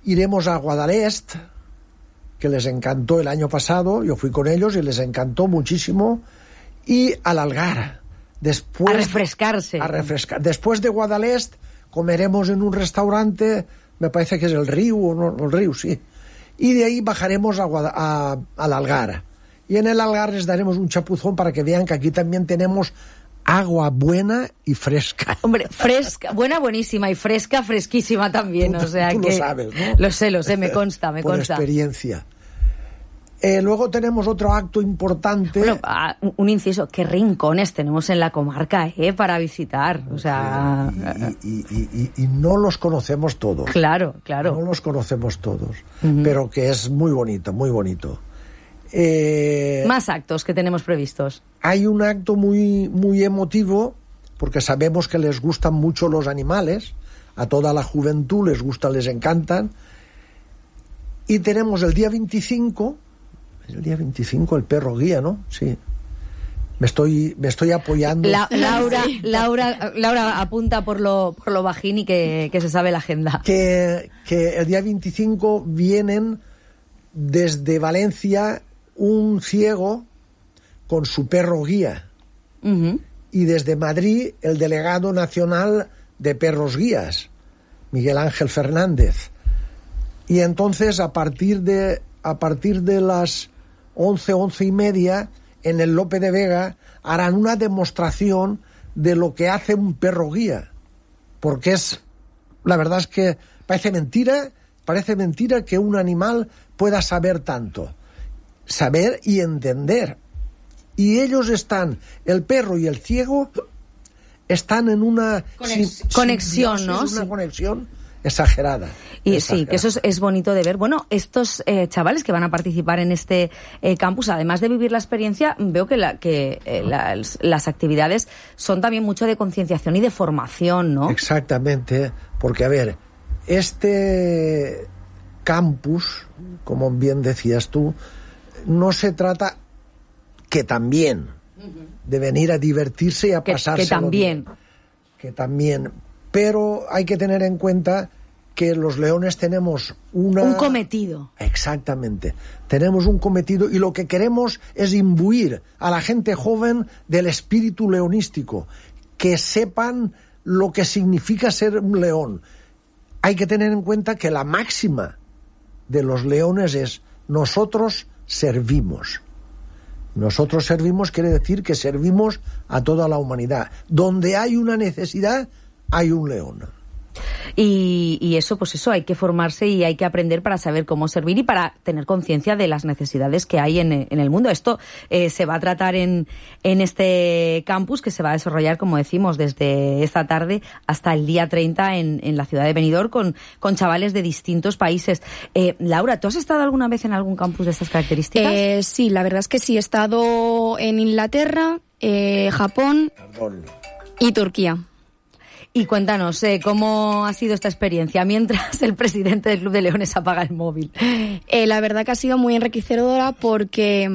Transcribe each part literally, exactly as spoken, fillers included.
iremos a Guadalest, que les encantó el año pasado, yo fui con ellos y les encantó muchísimo, y al Algar. Después, a refrescarse. A refrescar. Después de Guadalest comeremos en un restaurante, me parece que es el Río, o no, el Río, sí. Y de ahí bajaremos a, Guada, a al Algar. Y en el Algar les daremos un chapuzón para que vean que aquí también tenemos agua buena y fresca. Hombre, fresca, buena, buenísima, y fresca, fresquísima también. Tú, o sea tú que lo sabes, ¿no? Lo sé, lo sé, me consta, me Por consta. Por experiencia. Eh, luego tenemos otro acto importante. Bueno, un inciso, qué rincones tenemos en la comarca, ¿eh? Para visitar, o sea... Y, y, y, y, y no los conocemos todos. Claro, claro. No los conocemos todos, uh-huh. pero que es muy bonito, muy bonito. Eh, Más actos que tenemos previstos. Hay un acto muy, muy emotivo, porque sabemos que les gustan mucho los animales, a toda la juventud les gusta, les encantan, y tenemos el día veinticinco... El día veinticinco el perro guía, ¿no? Sí. Me estoy, me estoy apoyando. La, Laura, sí. Laura, Laura apunta por lo, por lo bajín y que, que se sabe la agenda. Que, que el día veinticinco vienen desde Valencia un ciego con su perro guía. Uh-huh. Y desde Madrid el delegado nacional de perros guías, Miguel Ángel Fernández. Y entonces a partir de, a partir de las once, once y media, en el Lope de Vega, harán una demostración de lo que hace un perro guía. Porque es, la verdad es que parece mentira, parece mentira que un animal pueda saber tanto. Saber y entender. Y ellos están, el perro y el ciego, están en una Conex- sim- conexión, ¿no? Una sí. conexión exagerada. Y sí, que eso es, es bonito de ver. Bueno, estos eh, chavales que van a participar en este eh, campus, además de vivir la experiencia, veo que, la, que eh, las, las actividades son también mucho de concienciación y de formación, ¿no? Exactamente, porque a ver, este campus, como bien decías tú, no se trata, que también, de venir a divertirse y a pasarse. Que también. Bien, que también, pero hay que tener en cuenta que los leones tenemos una... Un cometido. Exactamente. Tenemos un cometido y lo que queremos es imbuir a la gente joven del espíritu leonístico, que sepan lo que significa ser un león. Hay que tener en cuenta que la máxima de los leones es nosotros servimos. Nosotros servimos quiere decir que servimos a toda la humanidad. Donde hay una necesidad, hay un león. Y, y eso, pues eso, hay que formarse y hay que aprender para saber cómo servir y para tener conciencia de las necesidades que hay en, en el mundo. Esto eh, se va a tratar en, en este campus que se va a desarrollar, como decimos, desde esta tarde hasta el día treinta en, en la ciudad de Benidorm con, con chavales de distintos países. Eh, Laura, ¿tú has estado alguna vez en algún campus de estas características? Eh, sí, la verdad es que sí. He estado en Inglaterra, eh, Japón y Turquía. Y cuéntanos, eh, ¿cómo ha sido esta experiencia mientras el presidente del Club de Leones apaga el móvil? Eh, la verdad que ha sido muy enriquecedora porque...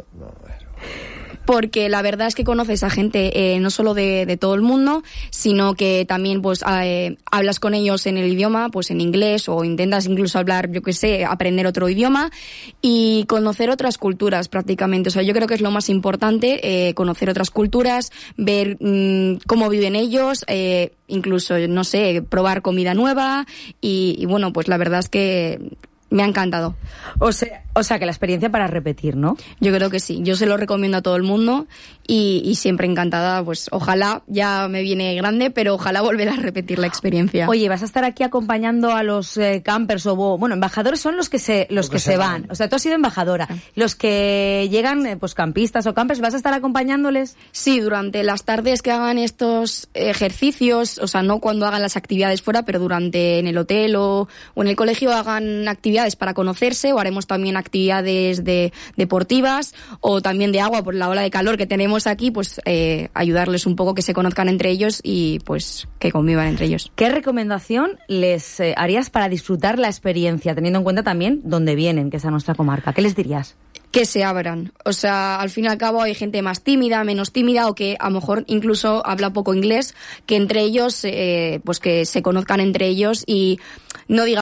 porque la verdad es que conoces a gente eh, no solo de, de todo el mundo, sino que también pues eh, hablas con ellos en el idioma, pues en inglés, o intentas incluso hablar, yo qué sé, aprender otro idioma y conocer otras culturas prácticamente. O sea, yo creo que es lo más importante, eh, conocer otras culturas, ver mmm, cómo viven ellos, eh, incluso, no sé, probar comida nueva y, y bueno, pues la verdad es que me ha encantado. O sea, o sea, que la experiencia para repetir, ¿no? Yo creo que sí. Yo se lo recomiendo a todo el mundo y, y siempre encantada. Pues ojalá, ya me viene grande, pero ojalá volver a repetir la experiencia. Oye, vas a estar aquí acompañando a los eh, campers o, bueno, embajadores son los que se los Lo que, que se se van. van. O sea, tú has sido embajadora. Los que llegan, eh, pues campistas o campers, ¿vas a estar acompañándoles? Sí, durante las tardes que hagan estos ejercicios, o sea, no cuando hagan las actividades fuera, pero durante en el hotel o, o en el colegio hagan actividades para conocerse, o haremos también actividades de deportivas o también de agua por la ola de calor que tenemos aquí, pues eh, ayudarles un poco, que se conozcan entre ellos y pues que convivan entre ellos. ¿Qué recomendación les eh, harías para disfrutar la experiencia, teniendo en cuenta también dónde vienen, que es a nuestra comarca? ¿Qué les dirías? Que se abran. O sea, al fin y al cabo hay gente más tímida, menos tímida, o que a lo mejor incluso habla poco inglés, que entre ellos, eh, pues que se conozcan entre ellos y no digan